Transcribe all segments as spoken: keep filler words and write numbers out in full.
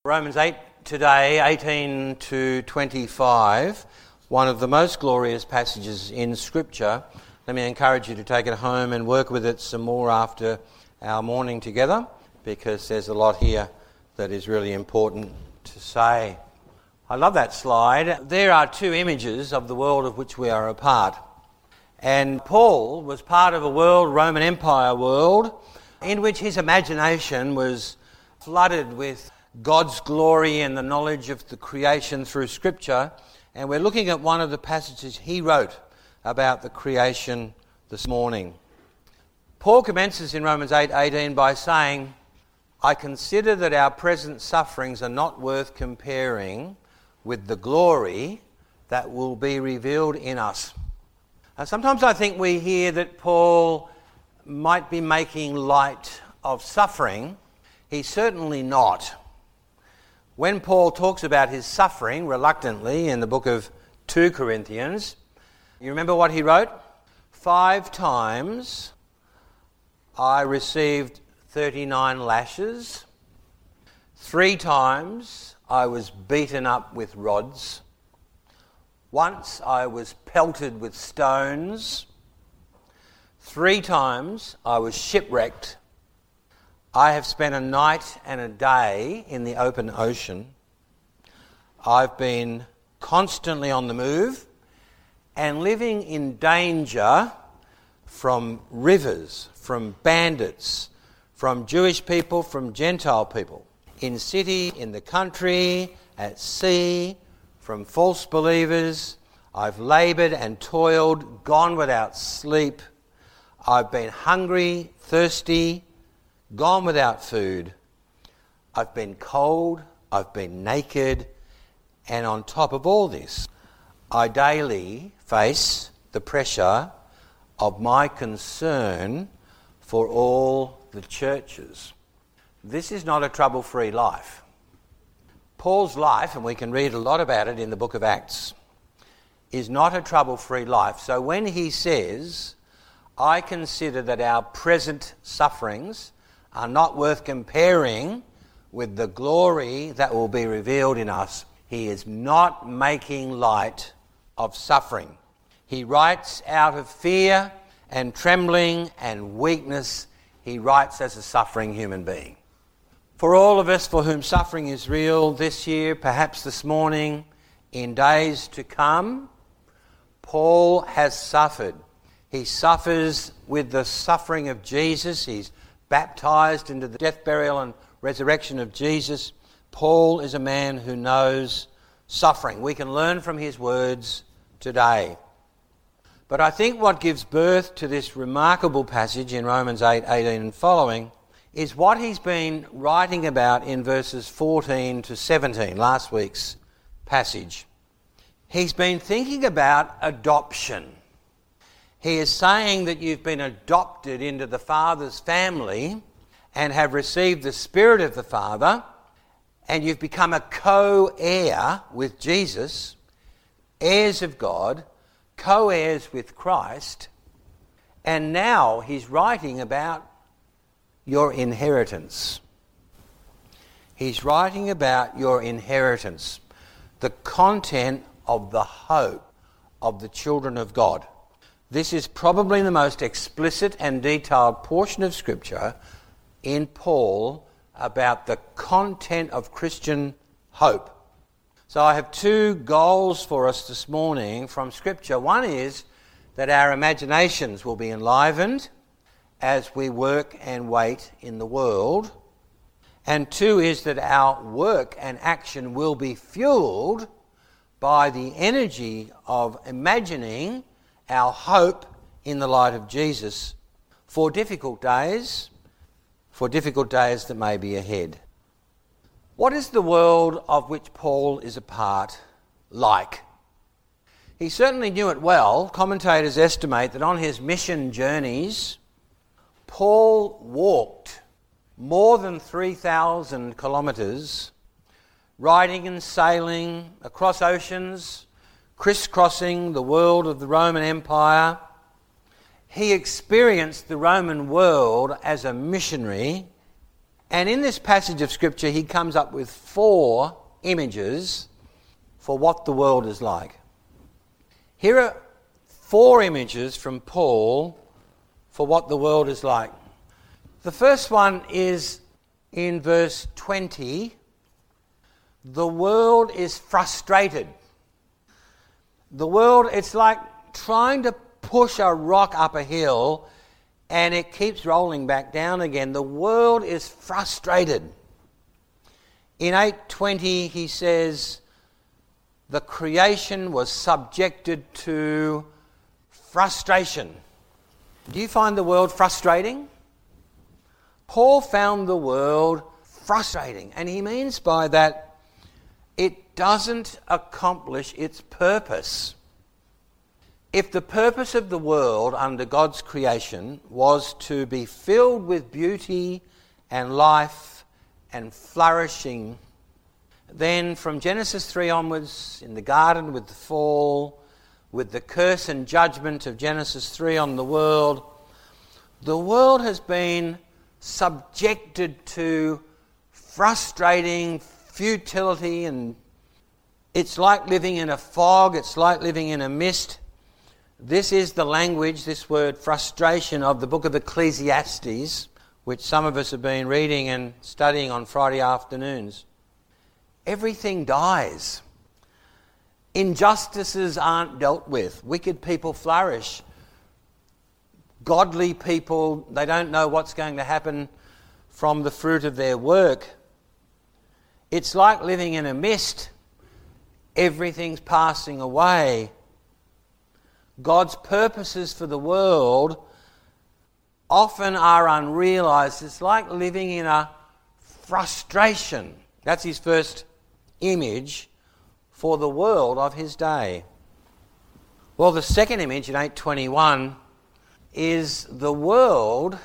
Romans eight today, eighteen to twenty-five, one of the most glorious passages in Scripture. Let me encourage you to take it home and work with it some more after our morning together, because there's a lot here that is really important to say. I love that slide. There are two images of the world of which we are a part. And Paul was part of a world, Roman Empire world, in which his imagination was flooded with God's glory and the knowledge of the creation through Scripture. And we're looking at one of the passages he wrote about the creation this morning. Paul commences in Romans eight eighteen by saying, I consider that our present sufferings are not worth comparing with the glory that will be revealed in us. Now, sometimes I think we hear that Paul might be making light of suffering. He's certainly not. When Paul talks about his suffering reluctantly in the book of Second Corinthians, you remember what he wrote? Five times I received thirty-nine lashes. Three times I was beaten up with rods. Once I was pelted with stones. Three times I was shipwrecked. I have spent a night and a day in the open ocean. I've been constantly on the move and living in danger from rivers, from bandits, from Jewish people, from Gentile people, in city, in the country, at sea, from false believers. I've laboured and toiled, gone without sleep. I've been hungry, thirsty, gone without food. I've been cold, I've been naked, and on top of all this, I daily face the pressure of my concern for all the churches. This is not a trouble-free life. Paul's life, and we can read a lot about it in the book of Acts, is not a trouble-free life. So when he says, I consider that our present sufferings are not worth comparing with the glory that will be revealed in us, he is not making light of suffering. He writes out of fear and trembling and weakness. He writes as a suffering human being. For all of us for whom suffering is real this year, perhaps this morning, in days to come, Paul has suffered. He suffers with the suffering of Jesus. He's baptised into the death, burial and resurrection of Jesus. Paul is a man who knows suffering. We can learn from his words today. But I think what gives birth to this remarkable passage in Romans eight eighteen and following is what he's been writing about in verses fourteen to seventeen, last week's passage. He's been thinking about adoption. He is saying that you've been adopted into the Father's family and have received the Spirit of the Father, and you've become a co-heir with Jesus, heirs of God, co-heirs with Christ, and now he's writing about your inheritance. He's writing about your inheritance, the content of the hope of the children of God. This is probably the most explicit and detailed portion of Scripture in Paul about the content of Christian hope. So I have two goals for us this morning from Scripture. One is that our imaginations will be enlivened as we work and wait in the world. And two is that our work and action will be fueled by the energy of imagining our hope in the light of Jesus for difficult days, for difficult days that may be ahead. What is the world of which Paul is a part like? He certainly knew it well. Commentators estimate that on his mission journeys, Paul walked more than three thousand kilometres, riding and sailing across oceans, crisscrossing the world of the Roman Empire. He experienced the Roman world as a missionary And in this passage of Scripture, he comes up with four images for what the world is like. Here are four images from Paul for what the world is like. The first one is in verse twenty. The world is frustrated. The world, it's like trying to push a rock up a hill and it keeps rolling back down again. The world is frustrated. In eight twenty he says, the creation was subjected to frustration. Do you find the world frustrating? Paul found the world frustrating, and he means by that it doesn't accomplish its purpose. If the purpose of the world under God's creation was to be filled with beauty and life and flourishing, then from Genesis three onwards, in the garden with the fall, with the curse and judgment of Genesis three on the world, the world has been subjected to frustrating futility, and it's like living in a fog, it's like living in a mist. This is the language, this word frustration, of the book of Ecclesiastes, which some of us have been reading and studying on Friday afternoons. Everything dies. Injustices aren't dealt with. Wicked people flourish. Godly people, they don't know what's going to happen from the fruit of their work. It's like living in a mist. Everything's passing away. God's purposes for the world often are unrealised. It's like living in a frustration. That's his first image for the world of his day. Well, the second image in eight twenty-one is the world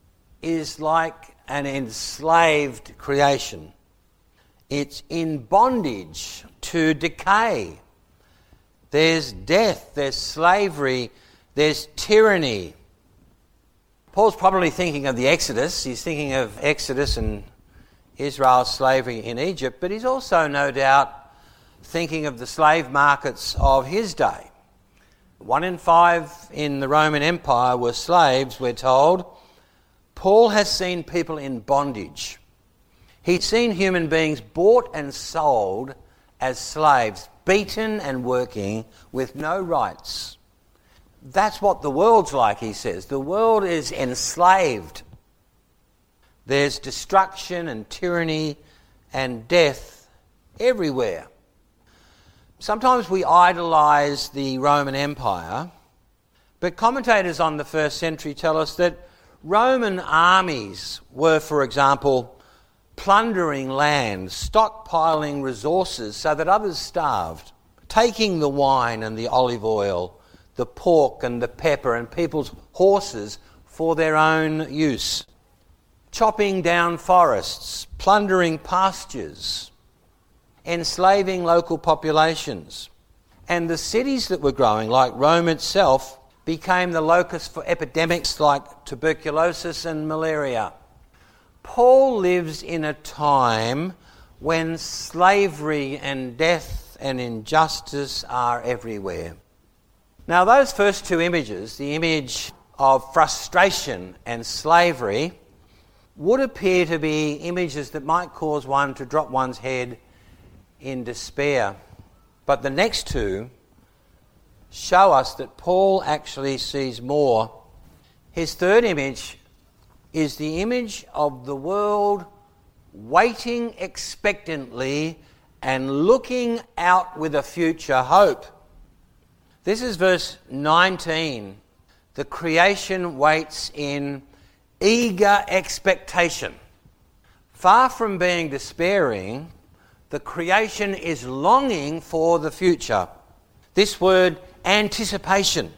is like an enslaved creation. It's in bondage to decay. There's death, there's slavery, there's tyranny. Paul's probably thinking of the Exodus. He's thinking of Exodus and Israel's slavery in Egypt, but he's also no doubt thinking of the slave markets of his day. One in five in the Roman Empire were slaves, we're told. Paul has seen people in bondage. He's seen human beings bought and sold as slaves, beaten and working with no rights. That's what the world's like, he says. The world is enslaved. There's destruction and tyranny and death everywhere. Sometimes we idolise the Roman Empire, but commentators on the first century tell us that Roman armies were, for example, plundering land, stockpiling resources so that others starved, taking the wine and the olive oil, the pork and the pepper and people's horses for their own use, chopping down forests, plundering pastures, enslaving local populations. And the cities that were growing, like Rome itself, became the locus for epidemics like tuberculosis and malaria. Paul lives in a time when slavery and death and injustice are everywhere. Now, those first two images, the image of frustration and slavery, would appear to be images that might cause one to drop one's head in despair. But the next two show us that Paul actually sees more. His third image is the image of the world waiting expectantly and looking out with a future hope. This is verse nineteen. The creation waits in eager expectation. Far from being despairing, the creation is longing for the future. This word, anticipation.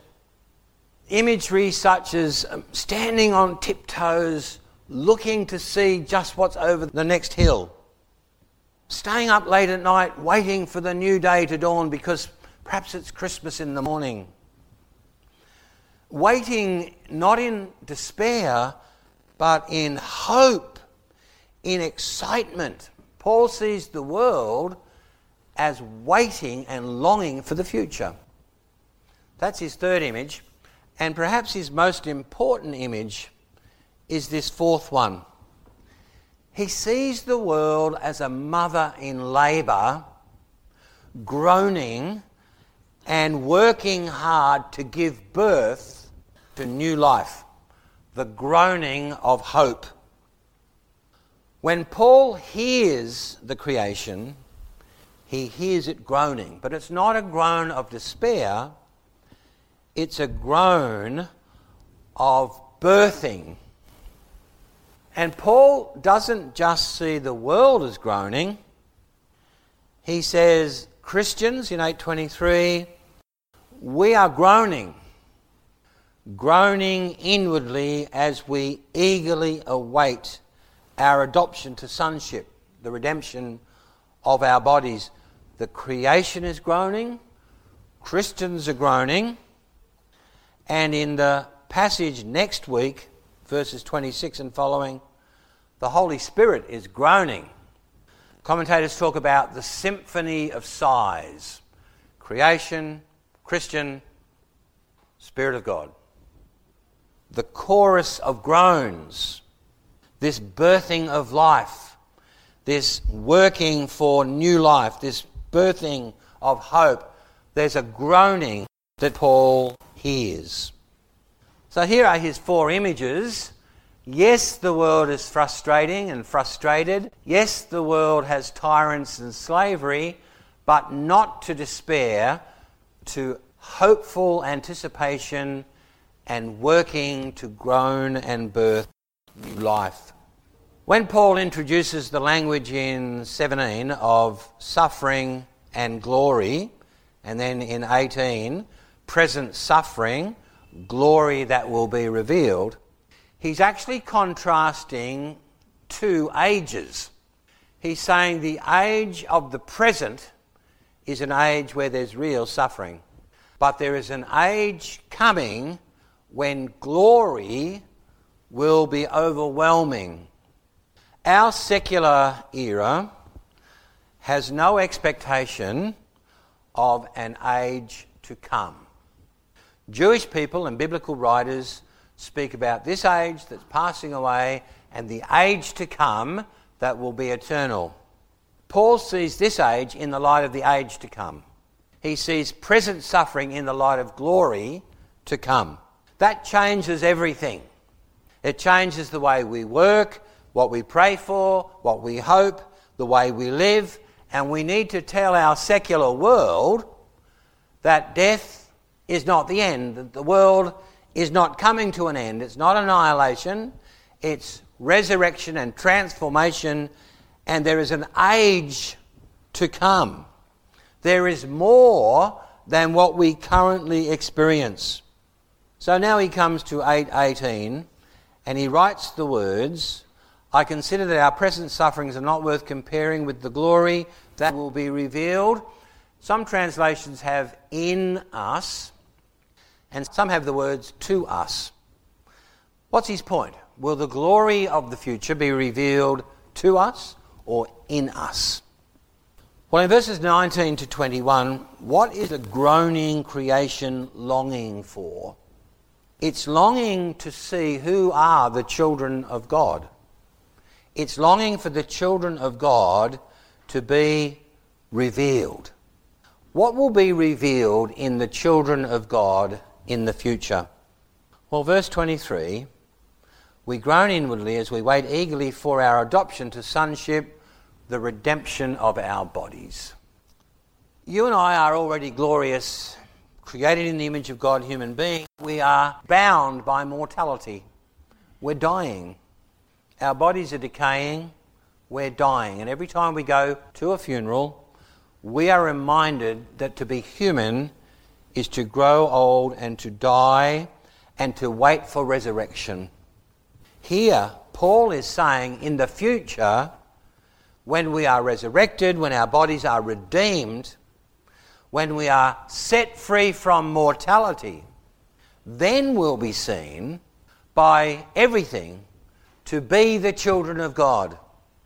Imagery such as standing on tiptoes, looking to see just what's over the next hill. Staying up late at night, waiting for the new day to dawn because perhaps it's Christmas in the morning. Waiting not in despair, but in hope, in excitement. Paul sees the world as waiting and longing for the future. That's his third image. And perhaps his most important image is this fourth one. He sees the world as a mother in labour, groaning and working hard to give birth to new life, the groaning of hope. When Paul hears the creation, he hears it groaning, but it's not a groan of despair, it's a groan of birthing. And Paul doesn't just see the world as groaning. He says, Christians, in eight twenty-three, we are groaning, groaning inwardly as we eagerly await our adoption to sonship, the redemption of our bodies. The creation is groaning, Christians are groaning, and in the passage next week, verses twenty-six and following, the Holy Spirit is groaning. Commentators talk about the symphony of sighs. Creation, Christian, Spirit of God. The chorus of groans. This birthing of life. This working for new life. This birthing of hope. There's a groaning that Paul hears. So here are his four images. Yes, the world is frustrating and frustrated. Yes, the world has tyrants and slavery, but not to despair, to hopeful anticipation and working to groan and birth new life. When Paul introduces the language in seventeen of suffering and glory, and then in eighteen, present suffering, glory that will be revealed, he's actually contrasting two ages. He's saying the age of the present is an age where there's real suffering. But there is an age coming when glory will be overwhelming. Our secular era has no expectation of an age to come. Jewish people and biblical writers speak about this age that's passing away and the age to come that will be eternal. Paul sees this age in the light of the age to come. He sees present suffering in the light of glory to come. That changes everything. It changes the way we work, what we pray for, what we hope, the way we live, and we need to tell our secular world that death is not the end, that the world is not coming to an end. It's not annihilation. It's resurrection and transformation, and there is an age to come. There is more than what we currently experience. So now he comes to eight eighteen, and he writes the words, I consider that our present sufferings are not worth comparing with the glory that will be revealed. Some translations have in us, and some have the words to us. What's his point? Will the glory of the future be revealed to us or in us? Well, in verses nineteen to twenty-one, what is the groaning creation longing for? It's longing to see who are the children of God. It's longing for the children of God to be revealed. What will be revealed in the children of God in the future? Well, verse twenty-three, we groan inwardly as we wait eagerly for our adoption to sonship, the redemption of our bodies. You and I are already glorious, created in the image of God, human beings. We are bound by mortality. We're dying. Our bodies are decaying. We're dying. And every time we go to a funeral, we are reminded that to be human is to grow old and to die and to wait for resurrection. Here, Paul is saying in the future, when we are resurrected, when our bodies are redeemed, when we are set free from mortality, then we'll be seen by everything to be the children of God.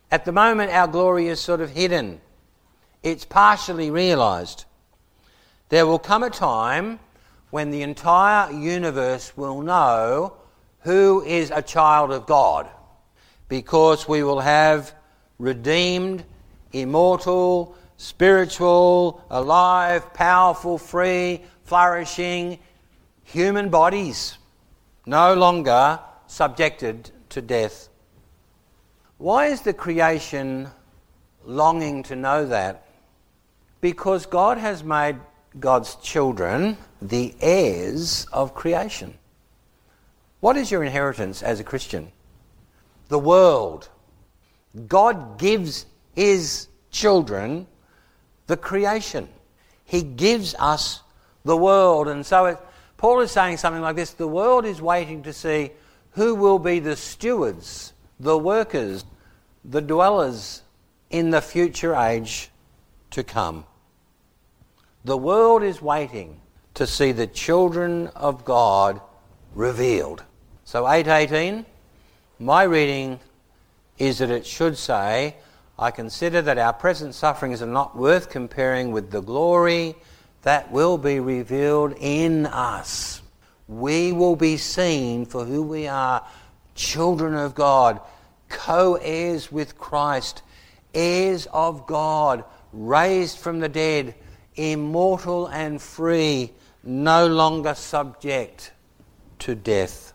At the moment, our glory is sort of hidden. It's partially realised. There will come a time when the entire universe will know who is a child of God, because we will have redeemed, immortal, spiritual, alive, powerful, free, flourishing human bodies, no longer subjected to death. Why is the creation longing to know that? Because God has made God's children the heirs of creation. What is your inheritance as a Christian? The world. God gives his children the creation. He gives us the world. And so it, Paul is saying something like this: the world is waiting to see who will be the stewards, the workers, the dwellers in the future age to come. The world is waiting to see the children of God revealed. So eight eighteen, my reading is that it should say, I consider that our present sufferings are not worth comparing with the glory that will be revealed in us. We will be seen for who we are, children of God, co-heirs with Christ, heirs of God, raised from the dead, immortal and free, no longer subject to death.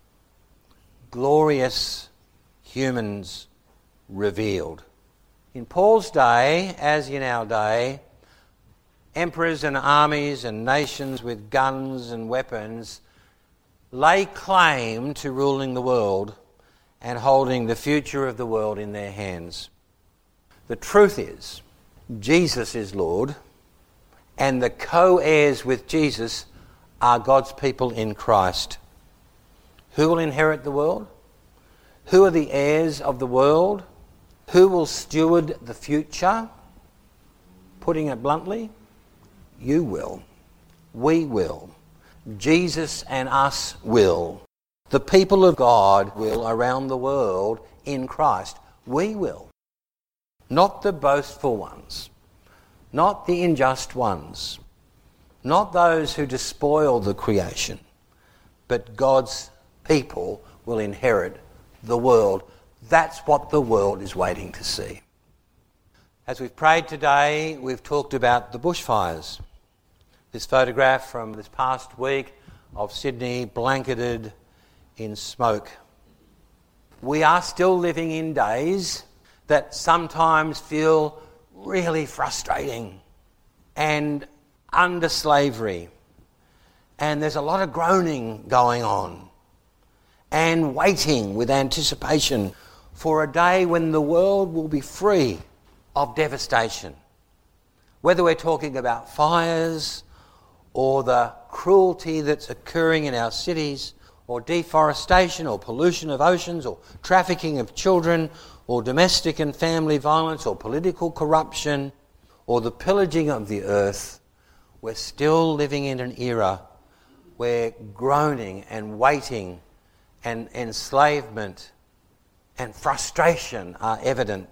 Glorious humans revealed. In Paul's day, as in our day, emperors and armies and nations with guns and weapons lay claim to ruling the world and holding the future of the world in their hands. The truth is, Jesus is Lord, and the co-heirs with Jesus are God's people in Christ. Who will inherit the world? Who are the heirs of the world? Who will steward the future? Putting it bluntly, you will. We will. Jesus and us will. The people of God will around the world in Christ. We will. Not the boastful ones. Not the unjust ones. Not those who despoil the creation. But God's people will inherit the world. That's what the world is waiting to see. As we've prayed today, we've talked about the bushfires. This photograph from this past week of Sydney blanketed in smoke. We are still living in days that sometimes feel really frustrating and under slavery. And there's a lot of groaning going on and waiting with anticipation for a day when the world will be free of devastation. Whether we're talking about fires or the cruelty that's occurring in our cities, or deforestation or pollution of oceans, or trafficking of children, or domestic and family violence, or political corruption, or the pillaging of the earth, we're still living in an era where groaning and waiting and enslavement and frustration are evident.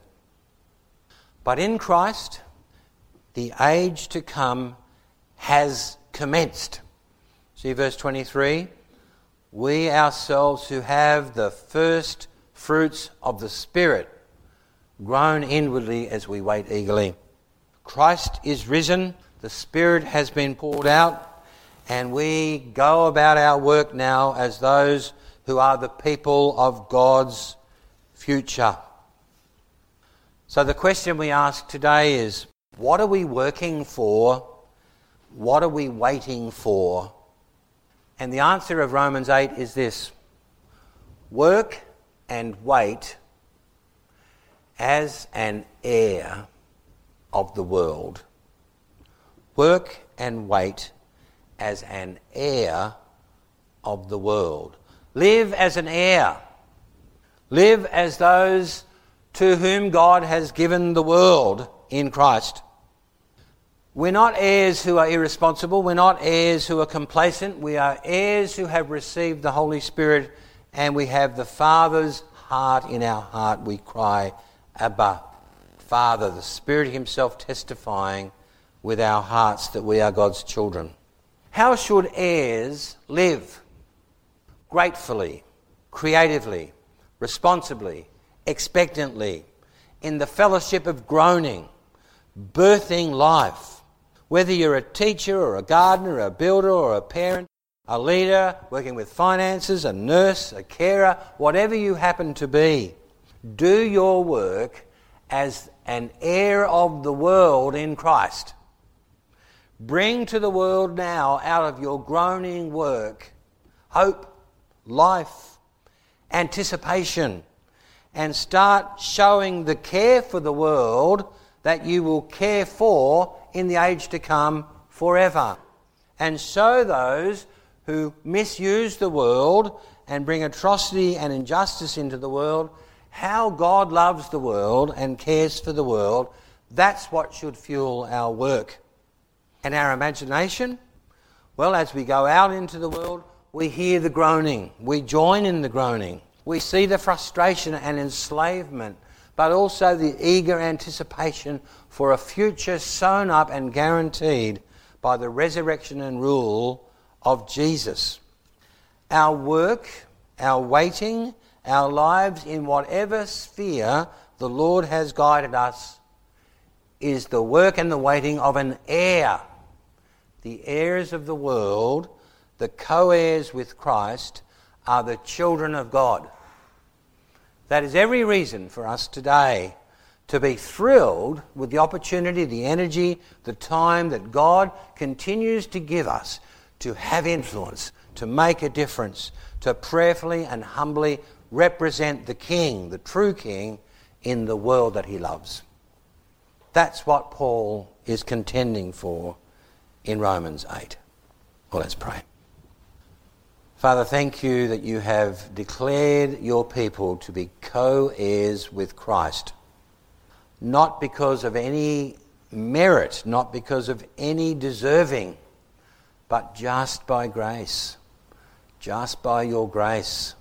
But in Christ, the age to come has commenced. See verse twenty-three? We ourselves who have the first fruits of the Spirit groan inwardly as we wait eagerly. Christ is risen, the Spirit has been poured out, and we go about our work now as those who are the people of God's future. So the question we ask today is, what are we working for? What are we waiting for? And the answer of Romans eight is this: work and wait as an heir of the world. Work and wait as an heir of the world. Live as an heir. Live as those to whom God has given the world in Christ. We're not heirs who are irresponsible. We're not heirs who are complacent. We are heirs who have received the Holy Spirit, and we have the Father's heart in our heart. We cry, Abba, Father, the Spirit himself testifying with our hearts that we are God's children. How should heirs live? Gratefully, creatively, responsibly, expectantly, in the fellowship of groaning, birthing life. Whether you're a teacher or a gardener, a builder or a parent, a leader, working with finances, a nurse, a carer, whatever you happen to be, do your work as an heir of the world in Christ. Bring to the world now, out of your groaning work, hope, life, anticipation, and start showing the care for the world that you will care for in the age to come forever. And show those who misuse the world and bring atrocity and injustice into the world how God loves the world and cares for the world. That's what should fuel our work. And our imagination? Well, as we go out into the world, we hear the groaning. We join in the groaning. We see the frustration and enslavement, but also the eager anticipation for a future sewn up and guaranteed by the resurrection and rule of Jesus. Our work, our waiting, our lives in whatever sphere the Lord has guided us is the work and the waiting of an heir. The heirs of the world, the co-heirs with Christ, are the children of God. That is every reason for us today to be thrilled with the opportunity, the energy, the time that God continues to give us to have influence, to make a difference, to prayerfully and humbly represent the King, the true King, in the world that he loves. That's what Paul is contending for in Romans eight. Well, let's pray. Father, thank you that you have declared your people to be co-heirs with Christ, not because of any merit, not because of any deserving, but just by grace, just by your grace.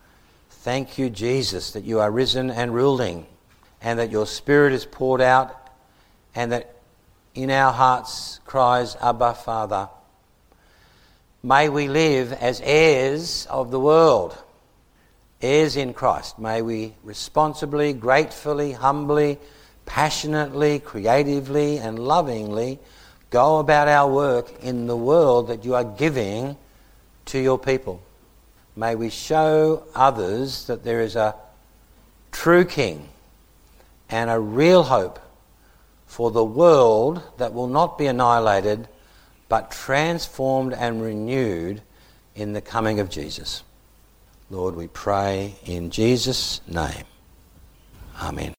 Thank you, Jesus, that you are risen and ruling, and that your Spirit is poured out, and that in our hearts cries, Abba, Father. May we live as heirs of the world, heirs in Christ. May we responsibly, gratefully, humbly, passionately, creatively and lovingly go about our work in the world that you are giving to your people. May we show others that there is a true King and a real hope for the world that will not be annihilated but transformed and renewed in the coming of Jesus. Lord, we pray in Jesus' name. Amen.